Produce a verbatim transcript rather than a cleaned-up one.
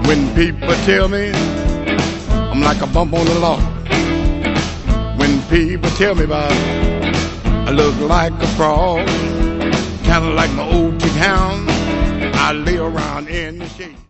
When people tell me I'm like a bump on the log, when people tell me about I look like a frog, kind of like my old pig hound, I lay around in the shade.